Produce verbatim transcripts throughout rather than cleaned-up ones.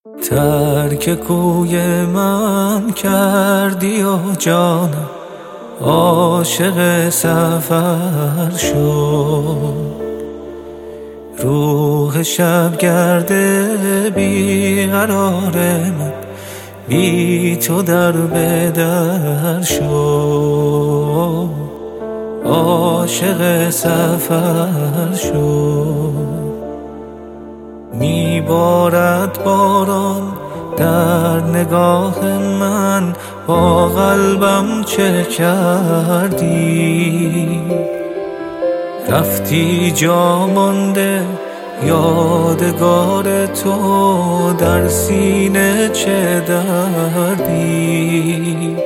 ترک کوی من کردی و جانم عاشق سفر شد. روح شبگرد بیقرار من بی تو در بدر شد. عاشق سفر شد. میبارد باران در نگاه من، با قلبم چه کردی؟ رفتی جا مانده یادگار تو، در سینه چه دردی؟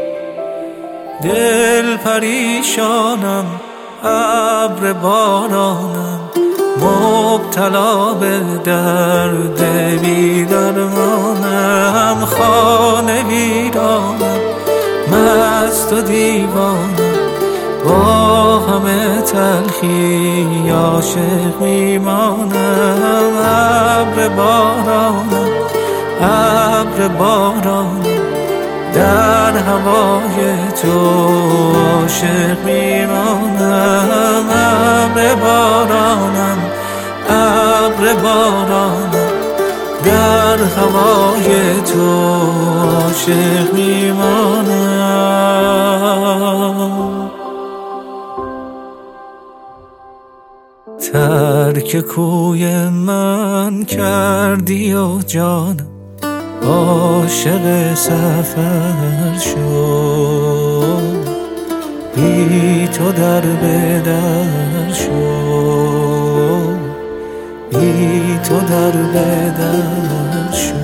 دل پریشانم ابر بارانم، مبتلا به درد بی درمانم. خانه ویرانم مست و دیوانم، با همه تلخی عاشق میمانم. ابر بارانم ابر بارانم، در هوای تو عاشق میمانم. ابر بارانم ابر بارانم، در هوای تو عاشق میمانم. ترک کوی من کردی و جانم عاشق سفر شد. بی تو در بدر شد. بی تو در بدر شد.